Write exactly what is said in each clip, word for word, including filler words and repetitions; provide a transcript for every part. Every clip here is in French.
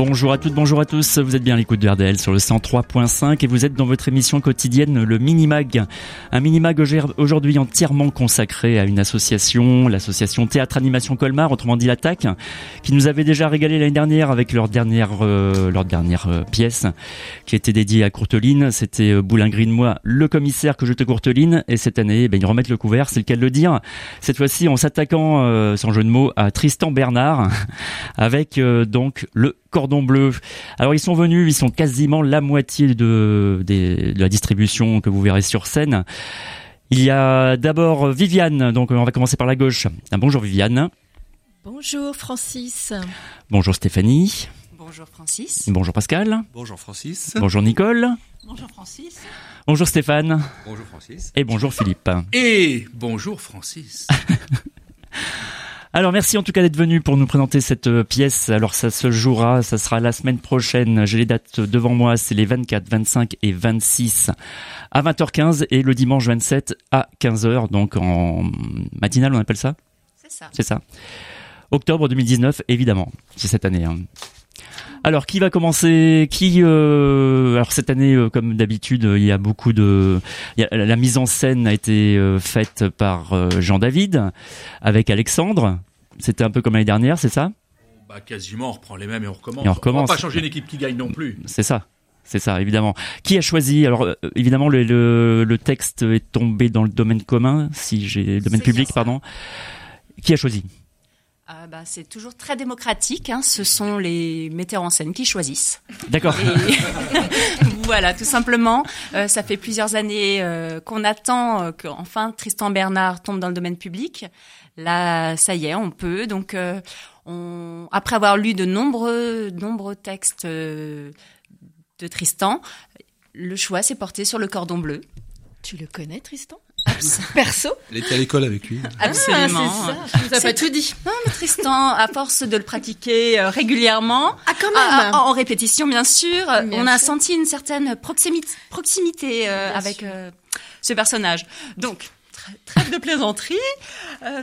Bonjour à toutes, bonjour à tous, vous êtes bien à l'écoute de R D L sur le cent trois point cinq et vous êtes dans votre émission quotidienne, le Minimag. Un Minimag aujourd'hui entièrement consacré à une association, l'association Théâtre Animation Colmar, autrement dit l'Attaque, qui nous avait déjà régalé l'année dernière avec leur dernière, euh, leur dernière euh, pièce qui était dédiée à Courteline. C'était euh, Boulingrin de moi, le commissaire que je te Courteline, et cette année, ben, ils remettent le couvert, c'est le cas de le dire. Cette fois-ci en s'attaquant, euh, sans jeu de mots, à Tristan Bernard, avec euh, donc le Cordon Bleu. Alors ils sont venus, ils sont quasiment la moitié de, de, de la distribution que vous verrez sur scène. Il y a d'abord Viviane, donc on va commencer par la gauche. Ah, bonjour Viviane. Bonjour Francis. Bonjour Stéphanie. Bonjour Francis. Bonjour Pascal. Bonjour Francis. Bonjour Nicole. Bonjour Francis. Bonjour Stéphane. Bonjour Francis. Et bonjour Philippe. Et bonjour Francis. Alors merci en tout cas d'être venu pour nous présenter cette pièce. Alors ça se jouera, ça sera la semaine prochaine. J'ai les dates devant moi, c'est les vingt-quatre, vingt-cinq et vingt-six à vingt heures quinze et le dimanche vingt-sept à quinze heures, donc en matinale on appelle ça ? C'est ça. C'est ça. Octobre deux mille dix-neuf évidemment, c'est cette année. Hein. Alors qui va commencer ? Qui euh, Alors cette année, euh, comme d'habitude, il y a beaucoup de. Il y a, la mise en scène a été euh, faite par euh, Jean-David avec Alexandre. C'était un peu comme l'année dernière, c'est ça ? Bah quasiment, on reprend les mêmes et on recommence. Et on recommence. On va pas changer une équipe qui gagne non plus. C'est ça. C'est ça, évidemment. Qui a choisi ? Alors, euh, évidemment, le, le, le texte est tombé dans le domaine commun, si j'ai domaine C'est public, ça. pardon. Qui a choisi ? Euh, bah, c'est toujours très démocratique. Hein. Ce sont les metteurs en scène qui choisissent. D'accord. Et voilà, tout simplement. Euh, ça fait plusieurs années euh, qu'on attend euh, qu'enfin Tristan Bernard tombe dans le domaine public. Là, ça y est, on peut. Donc, euh, on, après avoir lu de nombreux, nombreux textes euh, de Tristan, le choix s'est porté sur le Cordon Bleu. Tu le connais, Tristan ? Perso ? Elle était à l'école avec lui. Absolument. Ah, c'est ça, je vous ai pas tout dit. Non, mais Tristan, à force de le pratiquer euh, régulièrement, Ah, quand ah, même. en, en répétition bien sûr, Bien on a sûr. senti une certaine proximité, proximité euh, Bien avec sûr. euh, ce personnage. Donc, tra- trêve de plaisanterie. Euh,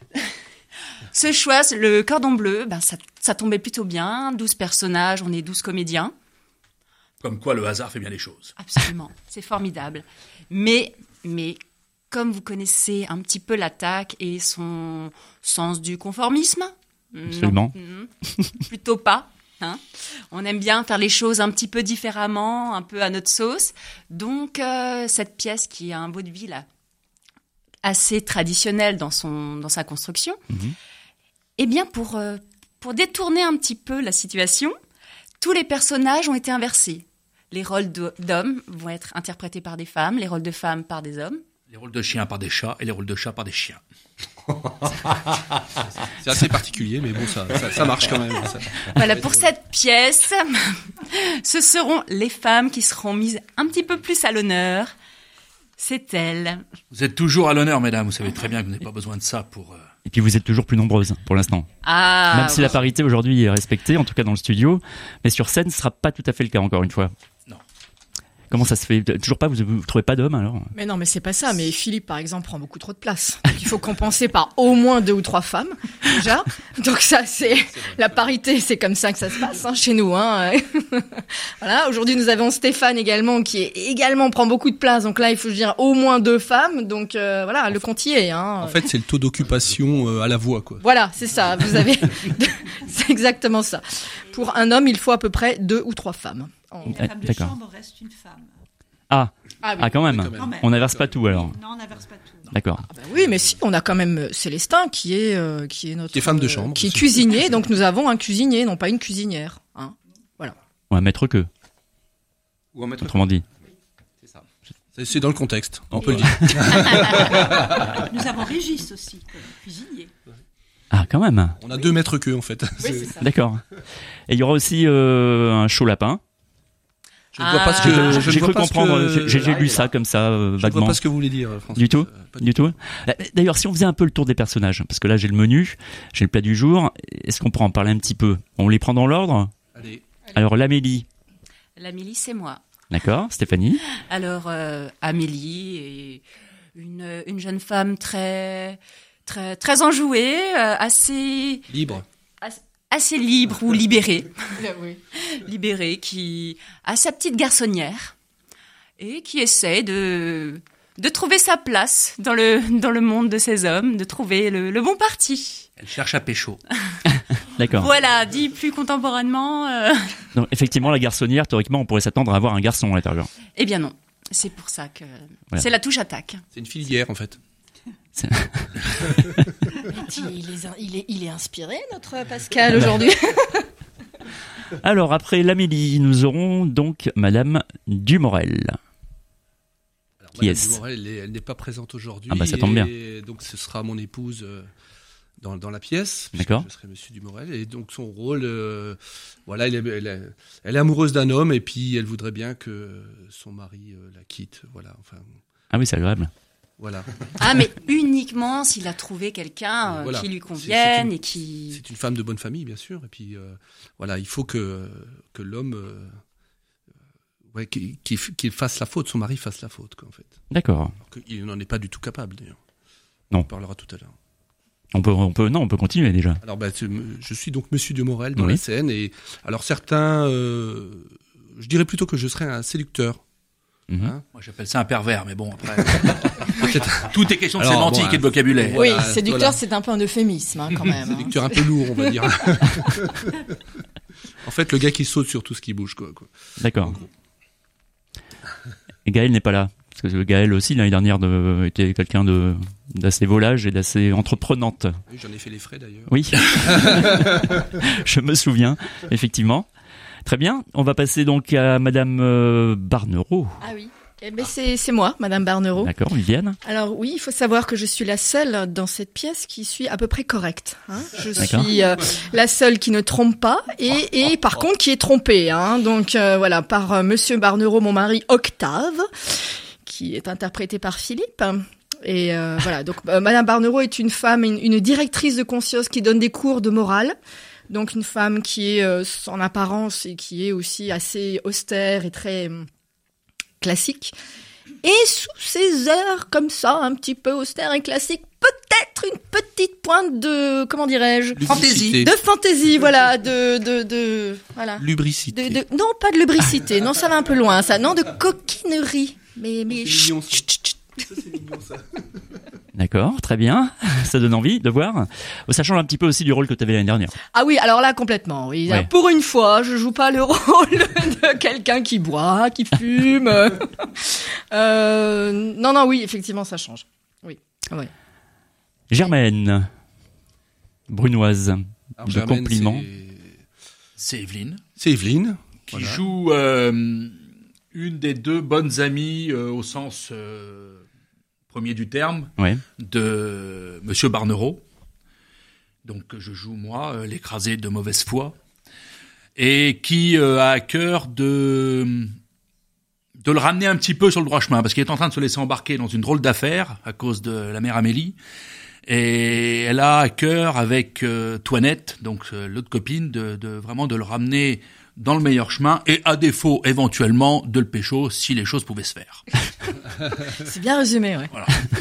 ce choix, le Cordon Bleu, ben ça, ça tombait plutôt bien. douze personnages, on est douze comédiens. Comme quoi le hasard fait bien les choses. Absolument, c'est formidable. Mais, mais comme vous connaissez un petit peu l'Attaque et son sens du conformisme, Absolument. non, plutôt pas. Hein. On aime bien faire les choses un petit peu différemment, un peu à notre sauce. Donc euh, cette pièce qui a un vaudeville assez traditionnel dans son dans sa construction, Mhm. eh bien pour euh, pour détourner un petit peu la situation, tous les personnages ont été inversés. Les rôles de- d'hommes vont être interprétés par des femmes, les rôles de femmes par des hommes. Les rôles de chiens par des chats et les rôles de chats par des chiens. C'est assez particulier, mais bon, ça, ça, ça marche quand même. Ça. Voilà, pour cette pièce, ce seront les femmes qui seront mises un petit peu plus à l'honneur. C'est elles. Vous êtes toujours à l'honneur, mesdames. Vous savez très bien que vous n'avez pas besoin de ça pour... euh, Et puis vous êtes toujours plus nombreuses pour l'instant. Ah, Même si la parité aujourd'hui est respectée, en tout cas dans le studio, mais sur scène, ce sera pas tout à fait le cas encore une fois. Non. Comment ça se fait ? Toujours pas, vous, vous trouvez pas d'hommes alors ? Mais non, mais c'est pas ça. Mais Philippe, par exemple, prend beaucoup trop de place. Donc, il faut compenser par au moins deux ou trois femmes, déjà. Donc ça, c'est la parité, c'est comme ça que ça se passe hein, chez nous. Hein. Voilà. Aujourd'hui, nous avons Stéphane également, qui est également prend beaucoup de place. Donc là, il faut dire au moins deux femmes. Donc euh, voilà, le compte y est. Hein. En fait, c'est le taux d'occupation euh, à la voix, quoi. Voilà, c'est ça. Vous avez, c'est exactement ça. Pour un homme, il faut à peu près deux ou trois femmes. En- Ah, La femme de d'accord. chambre reste une femme. Ah, Ah oui. ah quand même. quand même. Quand même. On n'inverse pas tout alors. Non, on n'inverse pas tout. D'accord. Ah bah oui, mais si, on a quand même euh, Célestin qui est euh, qui est notre Qui est femme de euh, chambre, qui est aussi. cuisinier. Donc nous avons un cuisinier, non pas une cuisinière. Hein. Ou un maître que, Ou un maître. autrement dit. C'est ça. C'est- C'est dans le contexte, on peut le dire. Nous avons Régis aussi, comme cuisinier. Ah, quand même. On a deux maîtres queues, en fait. Oui, C'est- c'est ça. D'accord. Et il y aura aussi euh, un chaud lapin. Je ne vois pas ce Ah. que Je- je ne J'ai vois cru pas ce comprendre. que- J'ai j'ai Ah, lu ça comme ça, euh, Je ne vois vaguement. pas ce que vous voulez dire, François. Du tout Euh, pas Du tout. D'ailleurs, si on faisait un peu le tour des personnages, parce que là j'ai le menu, j'ai le plat du jour, est-ce qu'on pourrait en parler un petit peu ? On les prend dans l'ordre ? Allez. Alors l'Amélie, L'Amélie, c'est moi. d'accord, Stéphanie ? Alors, euh, Amélie est une, une jeune femme très, très, très enjouée, euh, assez, Libre. assez, assez libre ou libéré, Oui. libéré, qui a sa petite garçonnière et qui essaie de de trouver sa place dans le dans le monde de ces hommes, de trouver le, le bon parti. Elle cherche à pécho. D'accord. Voilà, dit plus contemporainement. Euh... Donc, effectivement, la garçonnière, théoriquement, on pourrait s'attendre à avoir un garçon à l'intérieur. Eh bien non, c'est pour ça que Voilà. c'est la touche attaque. C'est une filière en fait. C'est- Il est, il est, il est inspiré, notre Pascal, aujourd'hui. Alors, après l'Amélie, nous aurons donc Madame Dumorel. Alors, Qui Madame est-ce Dumorel, elle est- elle n'est pas présente aujourd'hui. Ah bah, ça tombe bien. Et donc ce sera mon épouse euh, dans, dans la pièce. puisque D'accord. Je serai Monsieur Dumorel. Et donc son rôle, euh, voilà, elle est, elle, est, elle est amoureuse d'un homme et puis elle voudrait bien que son mari euh, la quitte. Voilà, enfin, Ah oui, c'est agréable. voilà. Ah, mais uniquement s'il a trouvé quelqu'un euh, Voilà. qui lui C'est- c'est convienne une- et qui... C'est une femme de bonne famille, bien sûr. Et puis euh, voilà, il faut que que l'homme, euh, ouais, qu'il qu'il qu'il fasse la faute, son mari fasse la faute, quoi, en fait. D'accord. Il n'en est pas du tout capable, d'ailleurs. Non. On parlera tout à l'heure. On peut, on peut, non, on peut continuer déjà. Alors, bah, c'est- je suis donc Monsieur Dumorel dans Oui. la scène. Et alors, certains, euh, je dirais plutôt que je serais un séducteur. Mhm. Hein. Moi, j'appelle ça un pervers, mais bon, après. Tout est question de Alors, sémantique bon, et de vocabulaire. Oui, Voilà, séducteur, voilà. c'est un peu un euphémisme, hein, quand même. hein. Séducteur un peu lourd, on va dire. En fait, le gars qui saute sur tout ce qui bouge, quoi. quoi. D'accord. En gros. Et Gaël n'est pas là. Parce que Gaël aussi, l'année dernière, de, était quelqu'un de, d'assez volage et d'assez entreprenante. Oui, j'en ai fait les frais, d'ailleurs. Oui. Je me souviens, effectivement. Très bien. On va passer donc à Madame euh, Barnereau. Ah oui. Eh ben c'est c'est moi, Madame Barnereau. D'accord, Viviane. Alors oui, il faut savoir que je suis la seule dans cette pièce qui suis à peu près correcte. Hein. Je D'accord. suis euh, la seule qui ne trompe pas et, et par contre qui est trompée. Hein. Donc euh, voilà, par euh, Monsieur Barnereau, mon mari Octave, qui est interprété par Philippe. Et euh, voilà, donc euh, Madame Barnereau est une femme, une, une directrice de conscience qui donne des cours de morale. Donc une femme qui est euh, en apparence et qui est aussi assez austère et très euh, classique. Et sous ces airs comme ça, un petit peu austère et classique, peut-être une petite pointe de, comment dirais-je, Lubricité. de fantaisie, voilà, de, de, de, voilà. Lubricité. De, de, non, pas de lubricité, non, ça va un peu loin, ça, non, de coquinerie. Mais, mais, C'est mignon, ça. chut, chut, chut. Ça, c'est mignon, ça. D'accord, très bien. Ça donne envie de voir. Ça change un petit peu aussi du rôle que tu avais l'année dernière. Ah oui, alors là, complètement, oui. Ouais. Pour une fois, je joue pas le rôle de quelqu'un qui boit, qui fume. euh, non, non, oui, effectivement, ça change. Oui, ouais. Germaine. Brunoise. Alors, De Germaine, compliments. c'est- C'est Evelyne, C'est Evelyne. qui Voilà. joue euh, une des deux bonnes amies euh, au sens euh, premier du terme Ouais. de Monsieur Barnereau. Donc je joue moi euh, l'écrasé de mauvaise foi et qui euh, a à cœur de de le ramener un petit peu sur le droit chemin parce qu'il est en train de se laisser embarquer dans une drôle d'affaire à cause de la mère Amélie. Et elle a à cœur avec euh, Toinette, donc euh, l'autre copine, de, de vraiment de le ramener dans le meilleur chemin et à défaut éventuellement de le pécho si les choses pouvaient se faire. C'est bien résumé, ouais.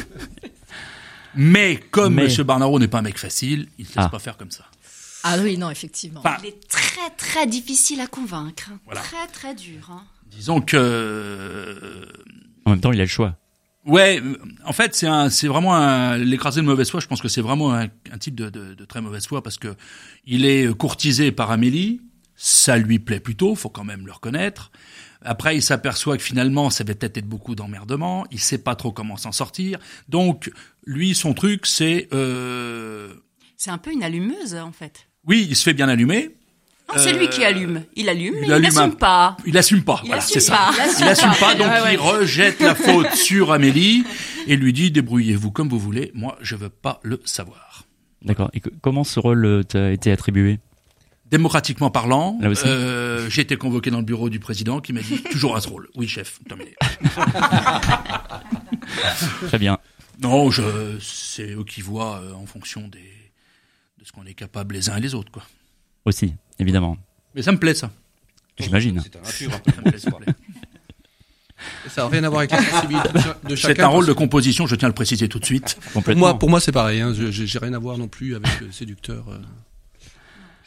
Mais comme Mais- Monsieur Barnereau n'est pas un mec facile, il ne se laisse Ah. pas faire comme ça. Ah oui, non, effectivement. Enfin, Il est très très difficile à convaincre. Voilà. Très très dur. Hein. disons que euh, En même temps, il a le choix. ouais, euh, en fait c'est un, c'est vraiment un, l'écrasé de mauvaise foi. Je pense que c'est vraiment un, un type de, de, de très mauvaise foi parce que il est courtisé par Amélie. Ça lui plaît plutôt, faut quand même le reconnaître. Après, il s'aperçoit que finalement, ça va peut-être être beaucoup d'emmerdement. Il sait pas trop comment s'en sortir. Donc, lui, son truc, c'est... Euh... C'est un peu une allumeuse en fait. Oui, il se fait bien allumer. Non, c'est Euh, lui qui allume. Il allume, il mais il allume n'assume un- pas. Il assume pas. Il voilà, assume c'est pas. ça. Il assume pas, donc Ouais, ouais. il rejette la faute sur Amélie et lui dit débrouillez-vous comme vous voulez. Moi, je veux pas le savoir. D'accord. Et que- comment ce rôle euh, t'a été attribué? Démocratiquement parlant, Là aussi. euh, j'ai été convoqué dans le bureau du président qui m'a dit toujours à ce rôle. Oui, chef. Terminé. Très bien. Non, je, c'est eux qui voient euh, en fonction des, de ce qu'on est capable les uns et les autres, quoi. Aussi, évidemment. Mais ça me plaît, ça. J'imagine. C'est un pur, un peu. Ça me plaît, ça me plaît. Ça n'a rien à voir avec la sensibilité de cha- de chacun. C'est un rôle de parce que composition, je tiens à le préciser tout de suite. Pour Complètement. moi, pour moi, c'est pareil. Hein. Je- J'ai j'ai rien à voir non plus avec euh, séducteur. euh.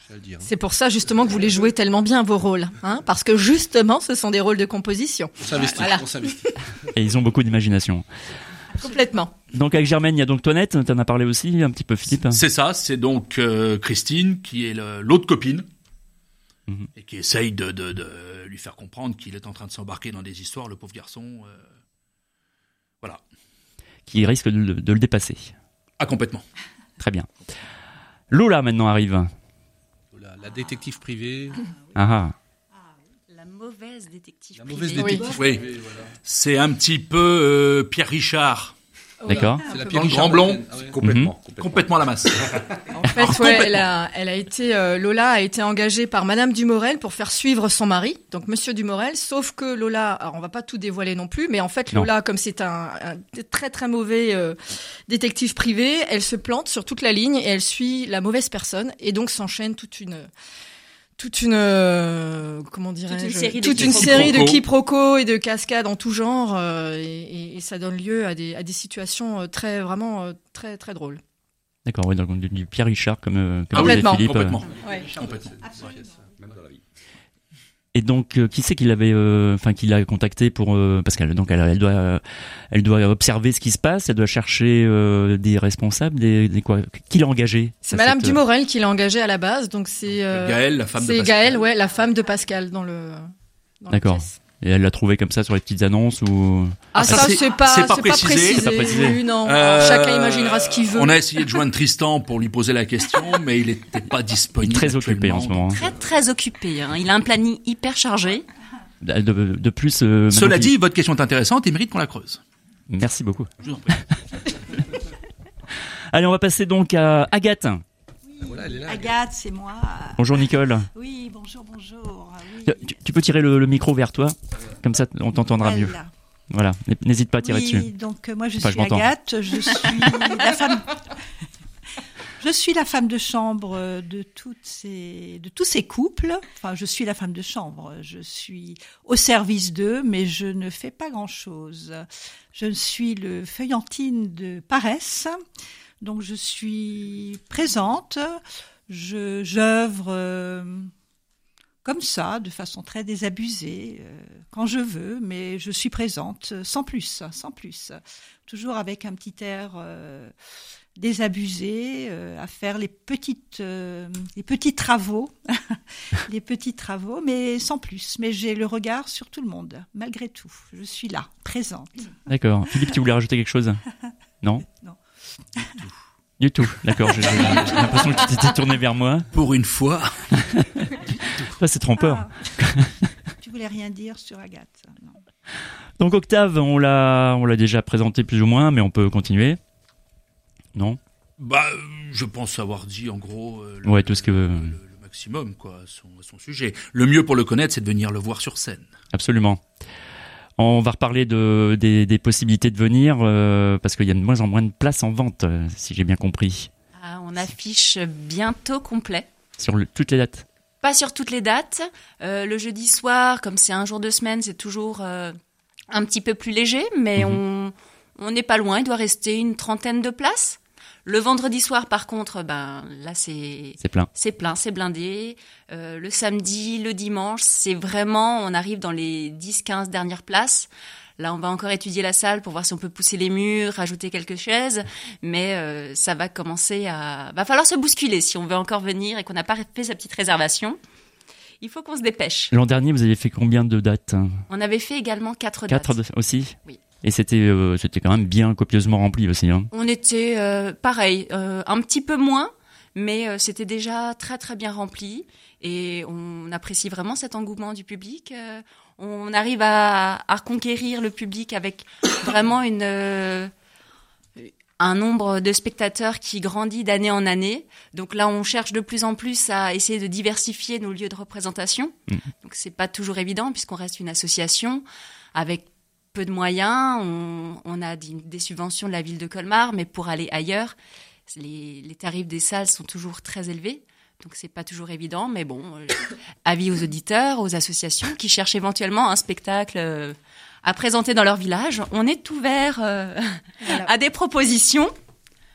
à le dire. Hein. C'est pour ça justement que vous les jouez tellement bien vos rôles, hein, parce que justement ce sont des rôles de composition. On s'investit, Voilà. on s'investit. Et ils ont beaucoup d'imagination. Complètement. Donc avec Germaine, il y a donc Toinette, t'en as parlé aussi un petit peu, Philippe. C'est ça, c'est donc euh, Christine qui est le- l'autre copine Mhm. et qui essaye de, de, de lui faire comprendre qu'il est en train de s'embarquer dans des histoires, le pauvre garçon. euh, Voilà. Qui risque de, le- de le dépasser. Ah, complètement. Très bien. Lola maintenant arrive. La, la détective privée. Ah ah. La mauvaise détective La privée. mauvaise Oui. détective Oui. privée, voilà. C'est un petit peu euh, Pierre Richard, D'accord. C'est la dans Pierre le Richard grand blond, Morgan. Ah ouais. Complètement, complètement. complètement à la masse. En fait, ouais, elle a, elle a été, euh, Lola a été engagée par Madame Dumorel pour faire suivre son mari, donc Monsieur Dumorel. Sauf que Lola, alors on va pas tout dévoiler non plus, mais en fait Non. Lola, comme c'est un, un très très mauvais euh, détective privé, elle se plante sur toute la ligne et elle suit la mauvaise personne et donc s'enchaîne toute une toute une euh, comment dirais-je Toute une série de toute une quiproquos. série de quiproquos et de cascades en tout genre euh, et, et, et ça donne lieu à des à des situations euh, très vraiment euh, très très drôles. D'accord, oui, donc du, du Pierre Richard comme, euh, comme Ah oui, disait Complètement. Philippe. complètement. Ouais. complètement. Même dans la vie. Et donc, euh, qui c'est qui l'avait, euh, enfin, qui l'a contacté pour, euh, parce qu'elle, donc, elle, elle doit, euh, elle doit observer ce qui se passe, elle doit chercher euh, des responsables, des, des quoi, qui l'a engagé C'est à Madame cette, Dumorel qui l'a engagée à la base, donc c'est euh, Gaëlle, la femme de c'est Pascal. Gaëlle, ouais, la femme de Pascal dans le. Dans la D'accord. pièce. Et elle l'a trouvé comme ça sur les petites annonces ou Ah, Ah, ça, ça, c'est c'est- pas, c'est pas c'est précisé. C'est pas précisé. Oui, non. Euh, Chacun imaginera ce qu'il veut. On a essayé de joindre Tristan pour lui poser la question, mais il n'était pas disponible. très occupé en ce actuellement. moment. Très très occupé. Hein. Il a un planning hyper chargé. De, de, de plus. euh, maintenant Cela qu'il- dit, votre question est intéressante et mérite qu'on la creuse. Merci beaucoup. Je vous en prie. Allez, on va passer donc à Agathe. Voilà, elle est là. Agathe, c'est moi. Bonjour Nicole. Oui, bonjour, bonjour. Ah oui. Tu, tu peux tirer le, le micro vers toi, comme ça on t'entendra mieux. Voilà. Voilà, n'hésite pas à tirer Oui, dessus. donc euh, moi je Enfin, je suis m'entends. Agathe, je suis la femme. Je suis la femme de chambre euh, de toutes ces, de tous ces couples. Enfin, je suis la femme de chambre. Je suis au service d'eux, mais je ne fais pas grand-chose. Je suis le feuillantine de paresse. Donc, je suis présente. Je, j'œuvre euh, comme ça, de façon très désabusée, euh, quand je veux, mais je suis présente, sans plus, sans plus. Toujours avec un petit air euh, désabusé, euh, à faire les petites, euh, les petits travaux, les petits travaux, mais sans plus. Mais j'ai le regard sur tout le monde, malgré tout. Je suis là, présente. D'accord. Philippe, tu voulais rajouter quelque chose? Non? Non. Du tout. D'accord. J'ai j'ai l'impression que tu t'étais tourné vers moi. Pour une fois. Ça, c'est trompeur. Ah. Tu voulais rien dire sur Agathe, non. Donc Octave, on l'a, on l'a déjà présenté plus ou moins, mais on peut continuer. Non? Bah, euh, je pense avoir dit en gros euh, le, Ouais, tout ce que- le, le- le maximum, quoi, à son, à son sujet. Le mieux pour le connaître, c'est de venir le voir sur scène. Absolument. On va reparler de, des, des possibilités de venir, euh, parce qu'il y a de moins en moins de places en vente, euh, si j'ai bien compris, Ah, on affiche bientôt complet. sur le- toutes les dates. Pas sur toutes les dates. Euh, le jeudi soir, comme c'est un jour de semaine, c'est toujours euh, un petit peu plus léger, mais Mhm. on on n'est pas loin. Il doit rester une trentaine de places. Le vendredi soir, par contre, ben là c'est C'est plein. c'est plein, c'est blindé. Euh, le samedi, le dimanche, c'est vraiment, on arrive dans les dix quinze dernières places. Là, on va encore étudier la salle pour voir si on peut pousser les murs, rajouter quelques chaises, mais euh, ça va commencer à... va falloir se bousculer si on veut encore venir et qu'on n'a pas fait sa petite réservation. Il faut qu'on se dépêche. L'an dernier, vous avez fait combien de dates? On avait fait également quatre dates. Quatre de- aussi? Oui. Et c'était, euh, c'était quand même bien copieusement rempli aussi, hein. On était euh, pareil, euh, un petit peu moins, mais euh, c'était déjà très très bien rempli et on apprécie vraiment cet engouement du public. Euh, on arrive à, à reconquérir le public avec vraiment une euh, un nombre de spectateurs qui grandit d'année en année. Donc là, on cherche de plus en plus à essayer de diversifier nos lieux de représentation. Mmh. Donc c'est pas toujours évident puisqu'on reste une association avec peu de moyens. On, on a des, des subventions de la ville de Colmar, mais pour aller ailleurs, les, les tarifs des salles sont toujours très élevés. Donc c'est pas toujours évident, mais bon, euh, avis aux auditeurs, aux associations qui cherchent éventuellement un spectacle euh, à présenter dans leur village. On est ouvert euh, Voilà. à des propositions.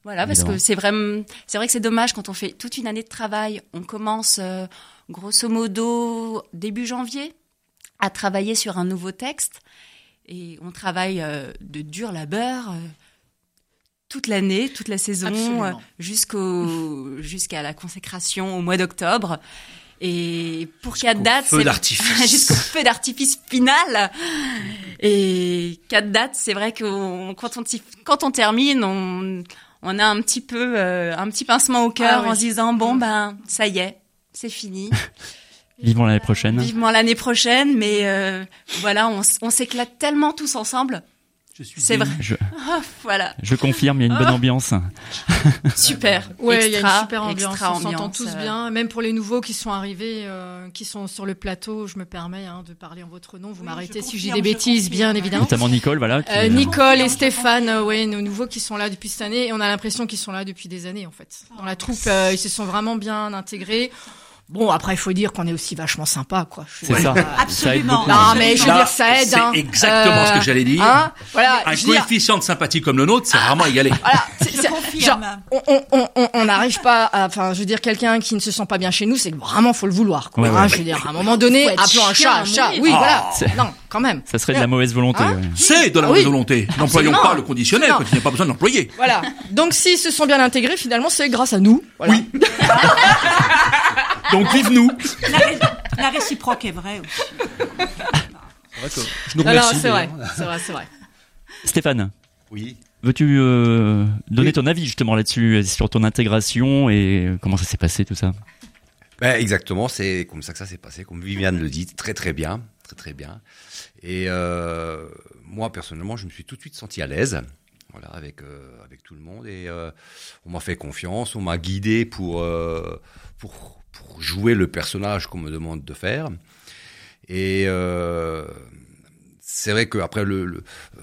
Voilà, parce Évidemment. que c'est vraiment, c'est vrai que c'est dommage quand on fait toute une année de travail. On commence euh, grosso modo début janvier à travailler sur un nouveau texte et on travaille euh, de dur labeur euh, toute l'année, toute la saison, Absolument. euh, jusqu'au jusqu'à la consécration au mois d'octobre. Et pour quatre dates, feu c'est d'artifice. jusqu'au feu d'artifice final. Et quatre dates, c'est vrai que on- quand on t'y- quand on termine, on on a un petit peu euh, un petit pincement au cœur Ah oui. en se disant bon ben ça y est, c'est fini. Vivons l'année prochaine. Vivement l'année prochaine, mais euh, voilà, on, s- on s'éclate tellement tous ensemble. Je suis C'est vrai. Je, Ah, voilà, je confirme, il y a une bonne ambiance. super. Ouais, il y a Extra, une super ambiance. extra On s'entend ambiance, tous euh, bien. Même pour les nouveaux qui sont arrivés, euh, qui sont sur le plateau, je me permets hein, de parler en votre nom. Vous Oui, m'arrêtez je si j'ai confirme, des je bêtises, confirme. bien évidemment. Notamment Nicole, voilà. Qui, Euh, euh, Nicole et Stéphane, euh, ouais, nos nouveaux qui sont là depuis cette année, et on a l'impression qu'ils sont là depuis des années en fait. Dans la troupe, euh, ils se sont vraiment bien intégrés. Bon, après, il faut dire qu'on est aussi vachement sympa, quoi. Je C'est veux ça. dire, euh, Ça aide Absolument. beaucoup. Non, mais je veux Là, dire, ça aide. c'est hein. exactement ce que j'allais dire. Hein, voilà, Un je veux dire, coefficient de sympathie comme le nôtre, c'est rarement égalé. voilà, c'est- Je c'est- confirme. genre, on, on, on, on- on n'arrive pas à, enfin, je veux dire, quelqu'un qui ne se sent pas bien chez nous, c'est que vraiment, faut le vouloir, quoi. Ouais, ouais. Hein, je veux dire, à un moment donné, Faut être appelons un chien chat, à un chat. mourir. Oui, Oh. voilà. C'est- Non, quand même. Ça serait de la mauvaise volonté. Hein ouais. C'est de la Ah oui. mauvaise volonté. N'employons Absolument. pas le conditionnel Non. quand il n'y a pas besoin de l'employer. Voilà. Donc, s'ils se sont bien intégrés, finalement, c'est grâce à nous. Voilà. Oui. Donc vive nous. La, ré- la réciproque est vraie aussi. C'est vrai que je nous Non, non, remercie. c'est vrai. d'ailleurs. C'est vrai, c'est vrai. Stéphane, Oui. veux-tu euh, donner Oui. ton avis justement là-dessus, sur ton intégration et comment ça s'est passé tout ça? Ben, exactement, c'est comme ça que ça s'est passé, comme Viviane le dit, très très bien, très très bien. Et euh, moi personnellement, je me suis tout de suite senti à l'aise, voilà, avec euh, avec tout le monde. Et euh, on m'a fait confiance, on m'a guidé pour euh, pour pour jouer le personnage qu'on me demande de faire. Et euh, c'est vrai qu'après le, le euh,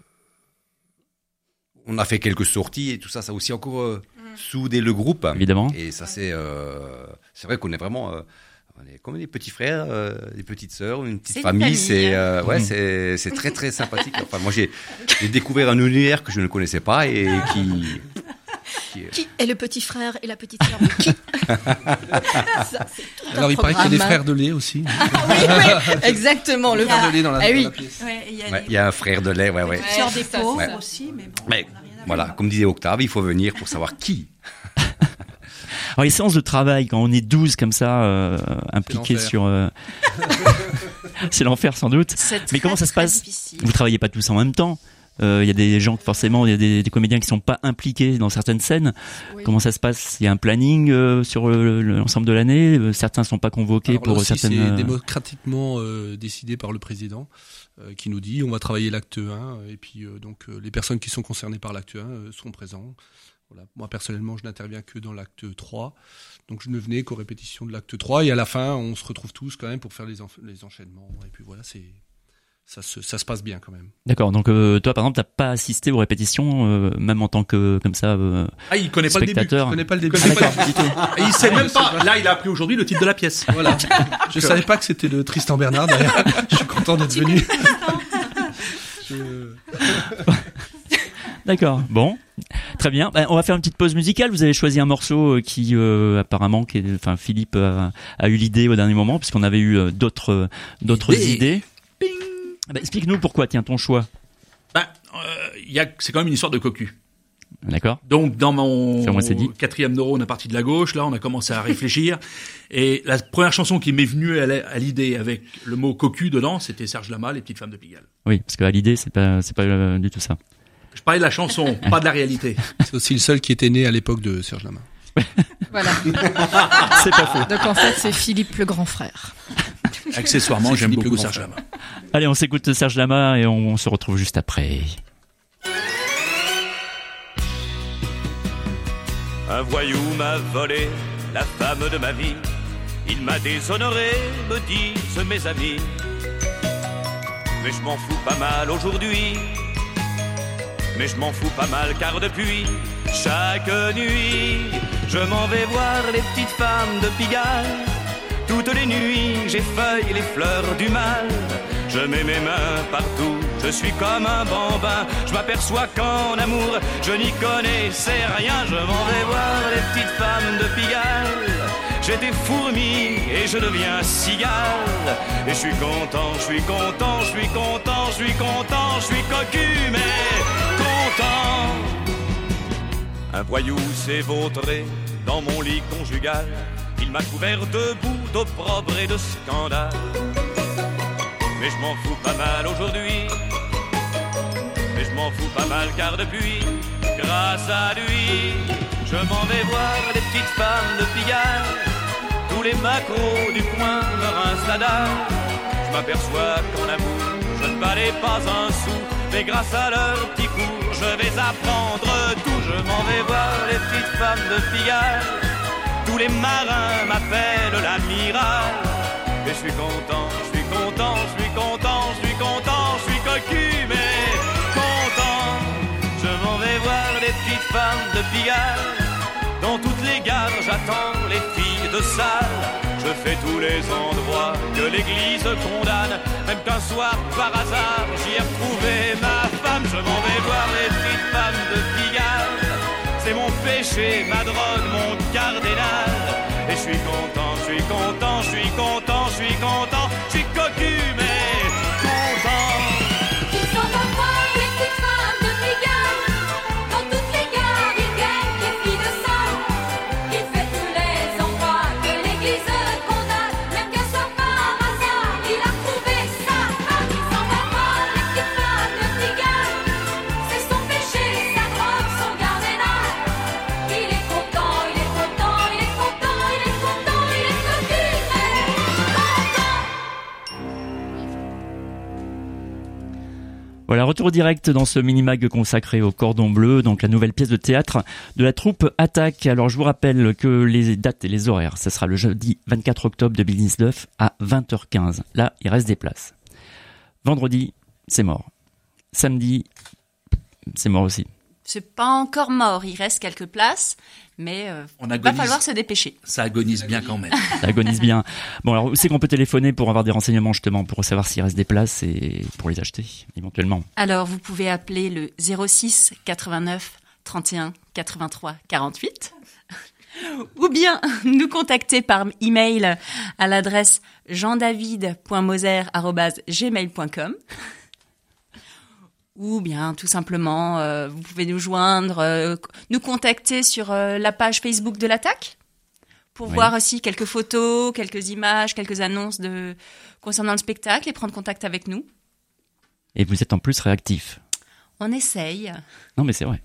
on a fait quelques sorties et tout ça, ça a aussi encore euh, soudé le groupe. Évidemment. Et ça, c'est euh, c'est vrai qu'on est vraiment, euh, on est comme des petits frères, euh, des petites sœurs, une petite C'est une famille. famille. C'est euh, ouais, Mhm. c'est c'est très très sympathique. Enfin, moi, j'ai j'ai découvert un univers que je ne connaissais pas et qui. qui est- Qui est le petit frère et la petite sœur de qui Ça, c'est tout un Alors, il paraît qu'il y a des programme. frères de lait aussi. Oui, oui, exactement. Le Frères de lait dans la, Ah dans oui. la pièce. Ouais, il y a Ouais, les il y a un frère de lait, ouais, ouais. sœurs des ça, pauvres ouais. aussi, mais bon. Mais on n'a rien à voilà, voir. comme disait Octave, il faut venir pour savoir qui. Alors les séances de travail, quand on est douze comme ça, euh, impliqués l'enfer. sur... euh, c'est l'enfer sans doute. C'est Mais très, comment ça se très passe? difficile. Vous travaillez pas tous en même temps. Euh, Il y a des gens, forcément, il y a des, des comédiens qui sont pas impliqués dans certaines scènes. Oui. Comment ça se passe? Il y a un planning euh, sur le- le- l'ensemble de l'année. Euh, Certains sont pas convoqués Alors là pour aussi, certaines... c'est euh, démocratiquement euh, décidé par le président euh, qui nous dit on va travailler l'acte un et puis euh, donc euh, les personnes qui sont concernées par l'acte un euh, seront présents. Voilà. Moi personnellement, je n'interviens que dans l'acte trois. Donc je ne venais qu'aux répétitions de l'acte trois et à la fin, on se retrouve tous quand même pour faire les, enf- les enchaînements et puis voilà, c'est ça se, ça se passe bien quand même. D'accord. Donc euh, toi, par exemple, t'as pas assisté aux répétitions, euh, même en tant que comme ça euh, Ah, il connaît pas le début. spectateur. Je connais pas le Il début. connaît pas du tout. Et il sait même pas. Là, il a appris aujourd'hui le titre de la pièce. Voilà. Je savais pas que c'était de Tristan Bernard d'ailleurs. Je suis content d'être venu. Je- D'accord. Bon, très bien. Ben, on va faire une petite pause musicale. Vous avez choisi un morceau euh, qui euh, apparemment, qui est, enfin Philippe a, a eu l'idée au dernier moment, puisqu'on avait eu euh, d'autres euh, d'autres Idée. idées. Ben, explique-nous pourquoi. Tiens, ton choix. Ben, euh, il y a, c'est quand même une histoire de cocu. D'accord. Donc, dans mon Ça, moi, c'est dit. quatrième neurone à partir de la gauche, là, on a commencé à réfléchir. Et la première chanson qui m'est venue à la- à l'idée avec le mot cocu dedans, c'était Serge Lama, Les Petites Femmes de Pigalle. Oui, parce qu'à l'idée, c'est pas c'est pas euh, du tout ça. Je parlais de la chanson, pas de la réalité. C'est aussi le seul qui était né à l'époque de Serge Lama. Voilà. C'est pas faux. Donc en fait, c'est Philippe le grand frère. Accessoirement, C'est j'aime Philippe beaucoup le grand Serge frère. Lama. Allez, on s'écoute Serge Lama et on, on se retrouve juste après. Un voyou m'a volé la femme de ma vie. Il m'a déshonoré, me disent mes amis. Mais je m'en fous pas mal aujourd'hui. Mais je m'en fous pas mal car depuis chaque nuit, je m'en vais voir les petites femmes de Pigalle. Toutes les nuits, j'effeuille les fleurs du mal. Je mets mes mains partout, je suis comme un bambin. Je m'aperçois qu'en amour, je n'y connaissais rien. Je m'en vais voir les petites femmes de Pigalle. J'étais fourmi et je deviens cigale. Et je suis content, je suis content, je suis content, je suis content, je suis cocu mais content. Un voyou s'est vautré dans mon lit conjugal. Il m'a couvert de boue, d'opprobre et de scandale. Mais je m'en fous pas mal aujourd'hui. Mais je m'en fous pas mal car depuis, grâce à lui, je m'en vais voir les petites femmes de Pigalle. Tous les macros du coin me rincent la dalle. Je m'aperçois qu'en amour, je ne valais pas un sou. Mais grâce à leur petit cours, je vais apprendre tout. Je m'en vais voir les petites femmes de Pigalle. Tous les marins m'appellent l'amiral. Et je suis content, je suis content, je suis content, je suis content, je suis cocu mais content. Je m'en vais voir les petites femmes de Pigalle. Dans toutes les gares, j'attends les filles de salle. Je fais tous les endroits que l'église condamne. Même qu'un soir, par hasard, j'y ai retrouvé ma femme. Je m'en vais voir les petites femmes de Pigalle. C'est mon péché, ma drogue, mon cardinal. Et je suis content, je suis content, je suis content, je suis content, je suis cocu mais content. Ils sont parfois les petites femmes de Pigalle. Dans toutes les gares, ils gagnent les filles de salle. Il fait tous les endroits que l'église condamne. Même qu'un soir par hasard, il a trouvé sa femme. Ils sont parfois les petites femmes de Pigalle. C'est son péché, sa drogue, son cardinal. Il est content, il est content, il est content, il est content, il est cocu mais content. Voilà, retour direct dans ce mini-mag consacré au Cordon Bleu, donc la nouvelle pièce de théâtre de la troupe Attaque. Alors je vous rappelle que les dates et les horaires, ça sera le jeudi vingt-quatre octobre deux mille dix-neuf à vingt heures quinze. Là, il reste des places. Vendredi, c'est mort. Samedi, c'est mort aussi. C'est pas encore mort, il reste quelques places, mais euh, On il va agonise. falloir se dépêcher. Ça agonise bien quand même. Ça agonise bien. Bon, alors où c'est qu'on peut téléphoner pour avoir des renseignements justement, pour savoir s'il reste des places et pour les acheter éventuellement? Alors, vous pouvez appeler le zéro six quatre-vingt-neuf trente et un quatre-vingt-trois quarante-huit ou bien nous contacter par email à l'adresse jeandavid point moser arobase gmail point com ou bien tout simplement euh, vous pouvez nous joindre, euh, nous contacter sur euh, la page Facebook de l'Attaque pour Oui. voir aussi quelques photos, quelques images, quelques annonces de concernant le spectacle et prendre contact avec nous. Et vous êtes en plus réactif. On essaye. Non mais c'est vrai.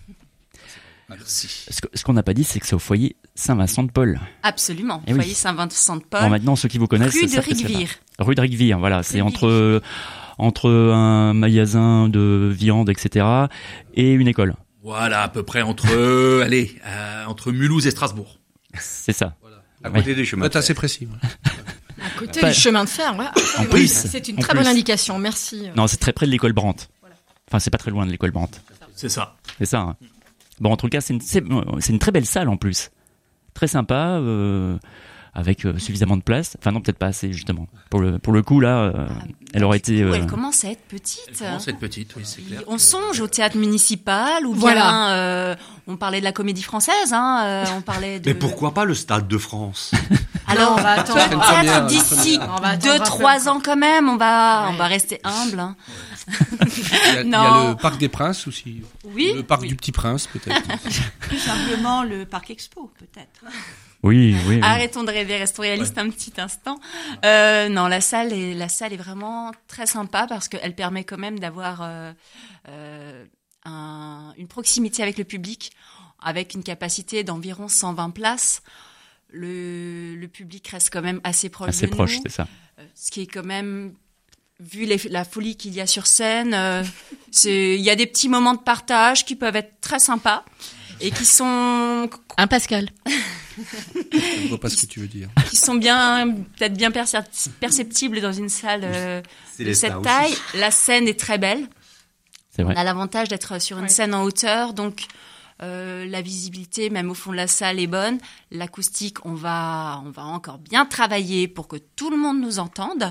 Merci. Ce que- ce qu'on n'a pas dit, c'est que c'est au foyer Saint-Vincent-de-Paul. Absolument. Eh oui. Foyer Saint-Vincent-de-Paul. Bon, maintenant, ceux qui vous connaissent, Rue de savent que c'est Ricquevire. là. Rue de Ricquevire, voilà. C'est de entre, entre un magasin de viande, et cetera et une école. Voilà, à peu près entre, euh, allez, euh, entre Mulhouse et Strasbourg. C'est ça. À côté des chemins. Ouais, t'es assez précis. ouais. À côté Pas- du chemin de fer, ouais. En plus, C'est une en très plus. bonne indication, merci. Non, c'est très près de l'école Brandt. Enfin, c'est pas très loin de l'école Brandt. C'est ça. C'est ça. Hein. Bon, en tout cas, c'est une, c'est, c'est une très belle salle en plus. Très sympa, euh, avec euh, suffisamment de place. Enfin, non, peut-être pas assez, justement. Pour le, pour le coup, là, euh, elle aurait été. Ou euh, elle commence à être petite. Elle commence à être petite, oui, c'est clair. On songe au théâtre municipal ou bien Voilà. euh, on parlait de la comédie française, hein, euh, on parlait de. Mais pourquoi pas le Stade de France? Alors, on va attendre. une première, peut-être une d'ici première. On va attendre deux, un peu. trois ans quand même, on va, on Ouais. va rester humble. Hein. Il y, a, il y a Non. le Parc des Princes aussi. Oui. Le Parc oui. du Petit Prince, peut-être. Tout simplement le Parc Expo, peut-être. Oui, oui. oui. Arrêtons de rêver, restons réalistes un petit instant. Euh, non, la salle est, la salle est vraiment très sympa parce qu'elle permet quand même d'avoir euh, euh, un, une proximité avec le public, avec une capacité d'environ cent vingt places. Le, le public reste quand même assez proche Assez de proche, nous, c'est ça. euh, ce qui est quand même, vu les, la folie qu'il y a sur scène, euh, c'est, il y a des petits moments de partage qui peuvent être très sympas et qui sont Un Pascal. Je ne vois pas ce que tu veux dire. qui sont bien, peut-être bien percep- perceptibles dans une salle euh, C'est de les cette stars taille. aussi. La scène est très belle. C'est vrai. On a l'avantage d'être sur une Ouais. scène en hauteur, donc euh, la visibilité, même au fond de la salle, est bonne. L'acoustique, on va, on va encore bien travailler pour que tout le monde nous entende.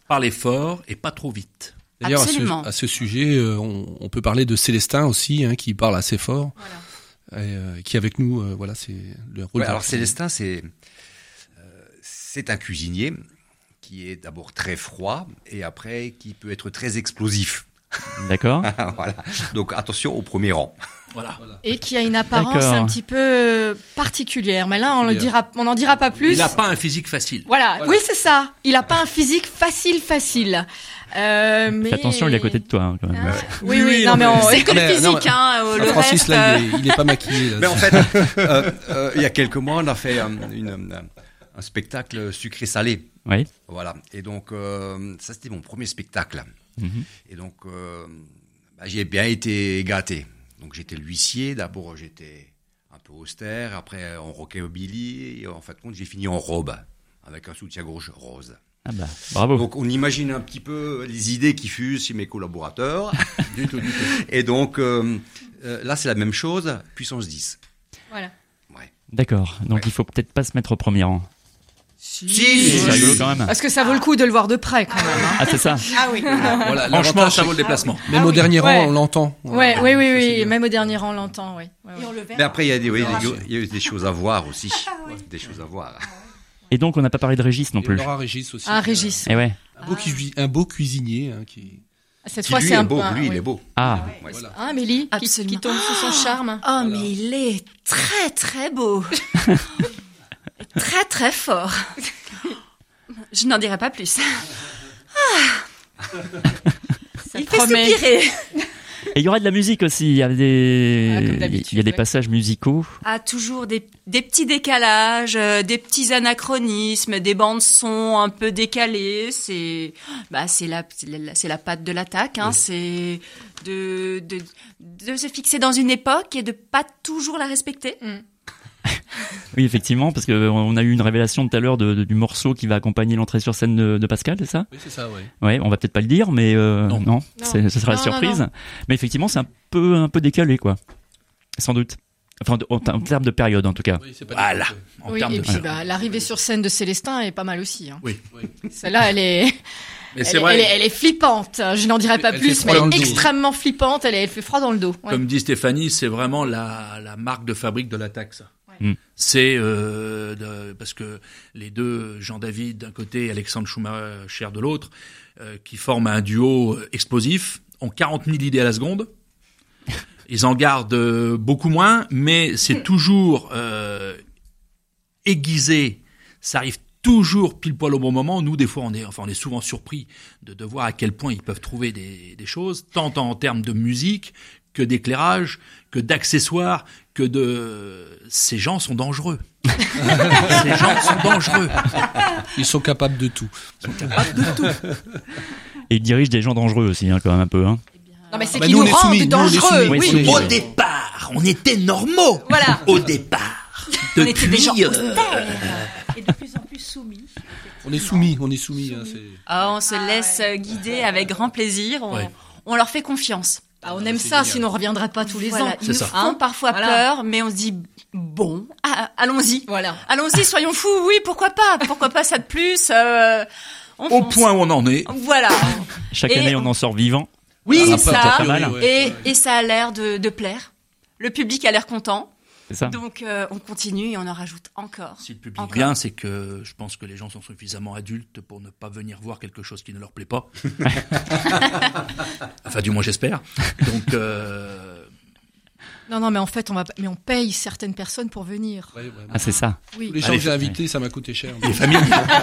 Parler fort et pas trop vite. D'ailleurs, à ce, Absolument. à ce sujet, euh, on, on peut parler de Célestin aussi, hein, qui parle assez fort, Voilà. et, euh, qui avec nous, euh, voilà, c'est le rôle. Ouais, d'un alors cuisinier. Célestin, c'est euh, c'est un cuisinier qui est d'abord très froid et après qui peut être très explosif. D'accord. Voilà. Donc attention au premier rang. Voilà. Et qui a une apparence D'accord. un petit peu particulière. Mais là, on le Bien. dira, on n'en dira pas plus. Il n'a pas un physique facile. Voilà. Voilà. Oui, c'est ça. Il a pas un physique facile, facile. Euh, mais... Fais attention, il est à côté de toi, hein, quand même. Ah, oui, oui, non, mais on... C'est que le Mais, non, physique, hein, euh, Ah, le Francis, reste. là, euh, il est, il est pas maquillé. Là. Mais en fait, euh, euh, il y a quelques mois, on a fait euh, une, un, un spectacle sucré-salé. Oui. Voilà. Et donc, euh, ça, c'était mon premier spectacle. Mhm. Et donc, euh, bah, j'ai bien été gâté. Donc, j'étais l'huissier. D'abord, j'étais un peu austère. Après, en rockabilly. Et en fin de compte, j'ai fini en robe, avec un soutien-gorge rose. Ah bah, bravo. Donc, on imagine un petit peu les idées qui fusent chez mes collaborateurs. Du tout, du tout. Et donc, euh, euh, là, c'est la même chose, puissance dix. Voilà. Ouais. D'accord. Donc Ouais. il faut peut-être pas se mettre au premier rang. Si, C'est rigolo quand même. Parce que ça vaut le coup de le voir de près, quand même. Hein. Ah, c'est ça. Ah oui. Voilà, Franchement, l'avantage, ça c'est vaut le déplacement. que même Ah au oui. dernier rang, Ouais. on l'entend. Ouais, Voilà, oui, oui, ça, c'est oui. bien. Même au dernier rang, on l'entend, oui. Ouais, Et ouais. on le verra. Mais après, il y a des, oui, Ah, des- oui. il y a eu des choses à voir aussi. Des choses à voir. Et donc on n'a pas parlé de Régis non Et plus. Laura Régis aussi. Ah, qui est Régis. Eh ouais. Un beau, cui- un beau cuisinier, hein, qui. Cette Qui fois, lui c'est est un beau, un- lui, il oui. est beau. Ah. Ouais. Voilà. Hein, Amélie, qui, Absolument. qui tombe sous son charme. Oh, mais il est très très beau. Très très fort. Je n'en dirai pas plus. Ah. Ça Il fait promet. soupirer. Et il y aura de la musique aussi. Il y a des, Ah, comme d'habitude, il y a des ouais. passages musicaux. Ah, toujours des, des petits décalages, euh, des petits anachronismes, des bandes son un peu décalées. C'est, bah, c'est la, c'est la, c'est la patte de l'attaque. Hein. C'est de, de, de se fixer dans une époque et de pas toujours la respecter. Oui, effectivement, parce que on a eu une révélation tout à l'heure de, de- du morceau qui va accompagner l'entrée sur scène de, de Pascal, c'est ça? Oui, c'est ça, ouais. Ouais, on va peut-être pas le dire, mais euh, non, Non. c'est- ce sera la Non, surprise. non, non. Mais effectivement, c'est un peu, un peu décalé, quoi. Sans doute. Enfin, de- en, en termes de période, en tout cas. Oui, c'est pas Voilà. des- En Oui, termes et de puis bah, l'arrivée sur scène de Célestin est pas mal aussi. Hein. Oui. Celle-là, elle est, Mais elle, c'est est- vrai. elle est, elle est flippante. Je n'en dirai pas Elle fait plus, froid mais dans elle le est dos. extrêmement flippante. Elle, est- elle fait froid dans le dos. Ouais. Comme dit Stéphanie, c'est vraiment la, la marque de fabrique de l'attaque, ça. Mm. C'est euh, de- parce que les deux, Jean-David d'un côté et Alexandre Schumacher de l'autre, euh, qui forment un duo explosif, ont quarante mille idées à la seconde. Ils en gardent euh, beaucoup moins, mais c'est toujours euh, aiguisé. Ça arrive toujours pile poil au bon moment. Nous, des fois, on est, enfin, on est souvent surpris de, de voir à quel point ils peuvent trouver des, des choses, tant en termes de musique que d'éclairage, que d'accessoires, que de... Ces gens sont dangereux. Ces gens sont dangereux. Ils sont capables de tout. Et il dirige des gens dangereux aussi, hein, quand même un peu. Hein. Non, mais c'est Bah, qu'ils nous, nous on est rendent soumis, nous, on est dangereux. soumis. Oui, Oui, soumis. Au départ, on était normaux. Voilà. Au départ. On était des Depuis, gens euh, Et de plus en plus soumis. On est soumis, on est soumis. Hein, c'est... Ah, on se laisse euh, guider avec grand plaisir. On, Ouais. on leur fait confiance. Bah, on aime c'est ça, génial. sinon on reviendrait pas tous les Voilà, ans. ils C'est nous ça. font Hein parfois Voilà. peur, mais on se dit bon, ah, allons-y. Voilà. Allons-y, soyons fous. Oui, pourquoi pas? Pourquoi pas ça de plus? euh, on au fonce. point où on en est. Voilà. Chaque Et année, on- on en sort vivant. Oui, Ah, ça. pas- pas mal. ouais. Et, et ça a l'air de, de plaire. Le public a l'air content. C'est ça. Donc euh, on continue et on en rajoute encore. Si le public Encore. vient, c'est que je pense que les gens sont suffisamment adultes pour ne pas venir voir quelque chose qui ne leur plaît pas. Enfin, du moins, j'espère. Donc, euh, Non, non, mais en fait, on va, mais on paye certaines personnes pour venir. Ouais, ouais. Ah, c'est ça. Oui. Les gens Allez, que j'ai invités, ça m'a coûté cher. les familles.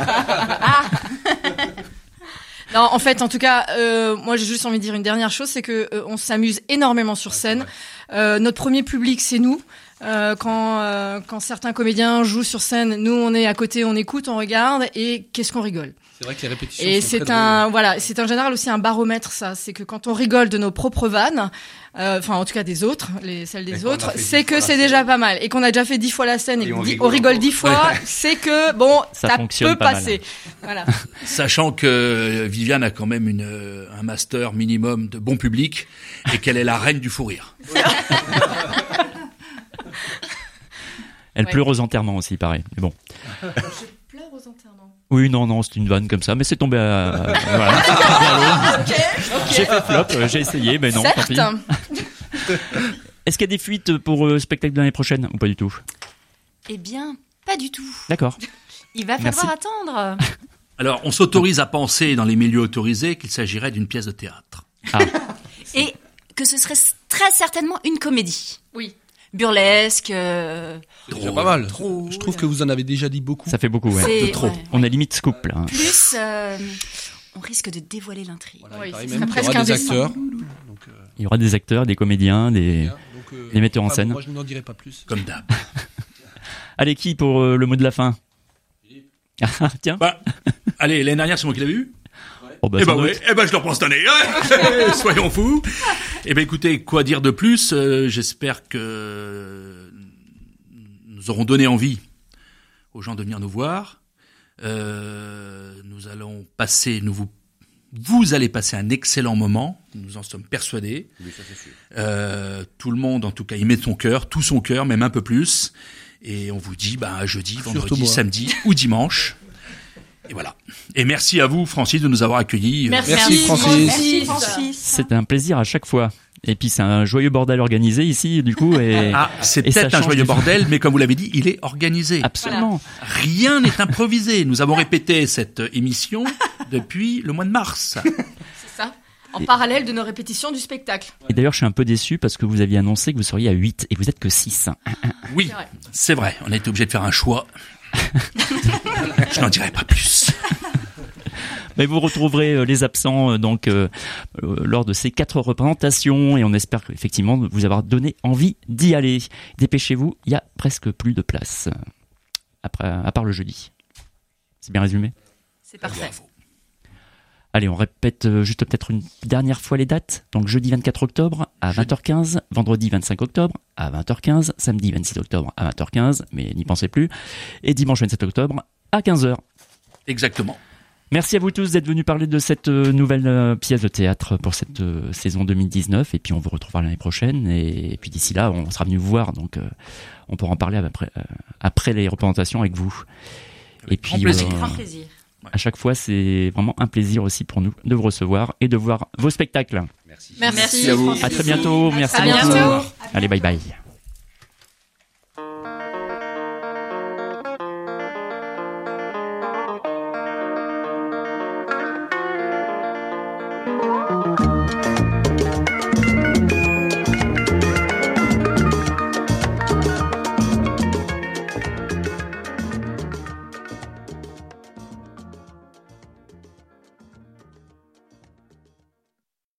Non, en fait, en tout cas, euh, moi, j'ai juste envie de dire une dernière chose, c'est que euh, on s'amuse énormément sur scène. Euh, notre premier public, c'est nous. Euh, quand euh, quand certains comédiens jouent sur scène, nous, on est à côté, on écoute, on regarde, et qu'est-ce qu'on rigole. C'est vrai que les répétitions Et sont c'est très un drôles. voilà, c'est en général aussi un baromètre, ça. C'est que quand on rigole de nos propres vannes, euh, enfin en tout cas des autres, les celles Et des qu'on a autres, fait dix c'est que fois la c'est scène. déjà pas mal. Et qu'on a déjà fait dix fois la scène et, Et qu'on on dit- rigole on rigole encore. dix fois, Ouais. c'est que bon, Ça ça, fonctionne peut pas mal. passer. Voilà. Sachant que Viviane a quand même une, euh, un master minimum de bon public et qu'elle est la reine du fou rire. Elle Ouais. pleure aux enterrements aussi, pareil. Mais bon. Je pleure aux enterrements. Oui, non, non, c'est une vanne comme ça, mais c'est tombé à, à- voilà, c'est tombé à l'eau. Ok, ok. J'ai fait flop, euh, j'ai essayé, mais non, tant pis. Certes. Est-ce qu'il y a des fuites pour le spectacle de l'année prochaine ou pas du tout? Eh bien, pas du tout. D'accord. Il va Merci. falloir attendre. Alors, on s'autorise à penser dans les milieux autorisés qu'il s'agirait d'une pièce de théâtre. Ah, Et que ce serait très certainement une comédie. Oui. Burlesque. euh, C'est déjà pas mal. drôle. Je trouve que vous en avez déjà dit beaucoup. ça fait beaucoup, ouais. C'est- de trop. ouais. On a limite scoop, là. Plus, euh, on risque de dévoiler l'intrigue. Voilà, Oui, il paraît ce même serait qu'il y aura presque des indécent. acteurs. Donc, euh, Il y aura des acteurs, des comédiens, des... bien. Donc, euh, Les metteurs en enfin, scène. Moi, je n'en dirai pas plus. Comme d'hab. Allez, qui pour euh, le mot de la fin? Ah, tiens. Bah, allez, l'année dernière, c'est moi qui l'avais eu. Oh, bah, Eh ben sans oui, doute. eh ben je le reprends cette année. Ouais. Soyons fous. Eh ben écoutez, quoi dire de plus Euh, J'espère que nous aurons donné envie aux gens de venir nous voir. Euh, nous allons passer, nous vous, vous allez passer un excellent moment. Nous en sommes persuadés. Oui, ça c'est sûr. Euh, tout le monde, en tout cas, y met son cœur, tout son cœur, même un peu plus. Et on vous dit, bah, à jeudi, Surtout vendredi, moi. samedi ou dimanche. Et voilà. Et merci à vous, Francis, de nous avoir accueillis. Merci, Merci, Francis. Francis. Francis. C'est un plaisir à chaque fois. Et puis c'est un joyeux bordel organisé ici, du coup. Et... Ah, c'est Et ça peut-être un change joyeux du- bordel, mais comme vous l'avez dit, il est organisé. Absolument. Rien n'est improvisé. Nous avons répété cette émission depuis le mois de mars. C'est ça. En parallèle de nos répétitions du spectacle. Et d'ailleurs, je suis un peu déçu parce que vous aviez annoncé que vous seriez à huit et vous êtes que six. Oui, C'est vrai. c'est vrai. On a été obligé de faire un choix. Je n'en dirai pas plus. Mais vous retrouverez euh, les absents euh, donc euh, euh, lors de ces quatre représentations et on espère effectivement vous avoir donné envie d'y aller. Dépêchez-vous, il y a presque plus de place. Après, à part le jeudi. C'est bien résumé? C'est parfait. Bravo. Allez, on répète euh, juste peut-être une dernière fois les dates. Donc jeudi vingt-quatre octobre à vingt heures quinze, vendredi vingt-cinq octobre à vingt heures quinze, samedi vingt-six octobre à vingt heures quinze, mais n'y pensez plus, et dimanche vingt-sept octobre à quinze heures. Exactement. Merci à vous tous d'être venus parler de cette euh, nouvelle euh, pièce de théâtre pour cette euh, saison deux mille dix-neuf, et puis on vous retrouvera l'année prochaine, et, et puis d'ici là, on sera venu vous voir, donc euh, on pourra en parler après, euh, après les représentations avec vous. Et grand puis, plaisir. euh, Grand plaisir. à chaque fois, c'est vraiment un plaisir aussi pour nous de vous recevoir et de voir vos spectacles. Merci. Merci, Merci à vous. Francis. À très bientôt. À Merci très beaucoup. bientôt. Allez, bye bye.